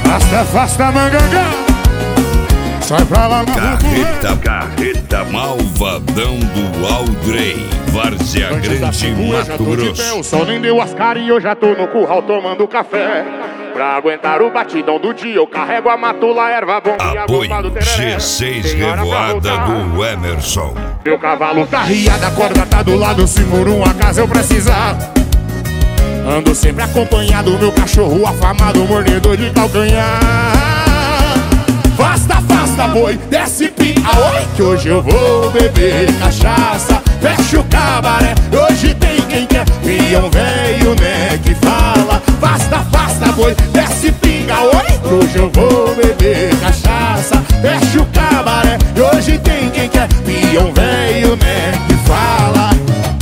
Afasta mangangá. Sai pra lá, Carreta Malvadão do Aldrey, Várzea Grande, Mato Grosso. O sol nem deu as caras e eu já tô no curral tomando café. Pra aguentar o batidão do dia eu carrego a matula, erva bomba e a goma do tereré. G6 Revoada do Emerson. Meu cavalo tá riado, a corda tá do lado, se por um acaso eu precisar. Ando sempre acompanhado, meu cachorro afamado, mordedor de calcanhar. Afasta boi, desce pinga, oi, que hoje eu vou beber cachaça. Fecha o cabaré, hoje tem quem quer, peão velho, né, que fala. Afasta boi, desce pinga, oi, que hoje eu vou beber cachaça. Fecha o cabaré, hoje tem quem quer, peão velho, né, que fala.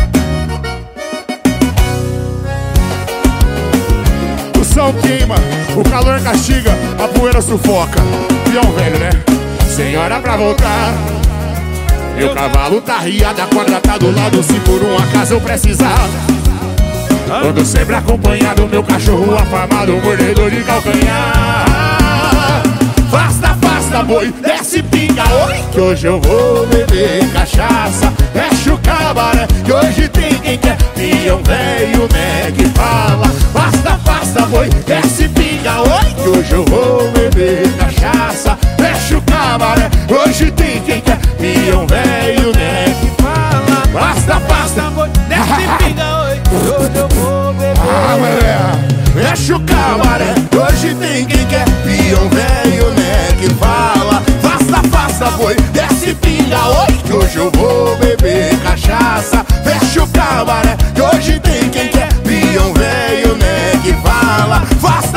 O sol queima, o calor castiga, a poeira sufoca. Peão velho, né? Senhora pra voltar. Meu cavalo tá riado, a corda tá do lado, se por um acaso eu precisar. Ando sempre acompanhado, meu cachorro afamado, mordedor de calcanhar. Afasta boi, desce pinga, oi, que hoje eu vou beber cachaça. Fecha o cabaré, que hoje tem quem quer, peão velho, né, que fala. Afasta boi, desce pinga, oi, que hoje eu vou beber cachaça. Fecha o cabaré, hoje tem quem quer, peão velho, né, que fala. Afasta boi, desce pinga, oi, que hoje eu vou beber. Fecha o cabaré, hoje tem quem quer, peão velho, né, que fala. Afasta boi, desce pinga, oi, que hoje eu vou beber cachaça. Fecha o cabaré, que hoje tem quem quer, peão velho, né, que fala.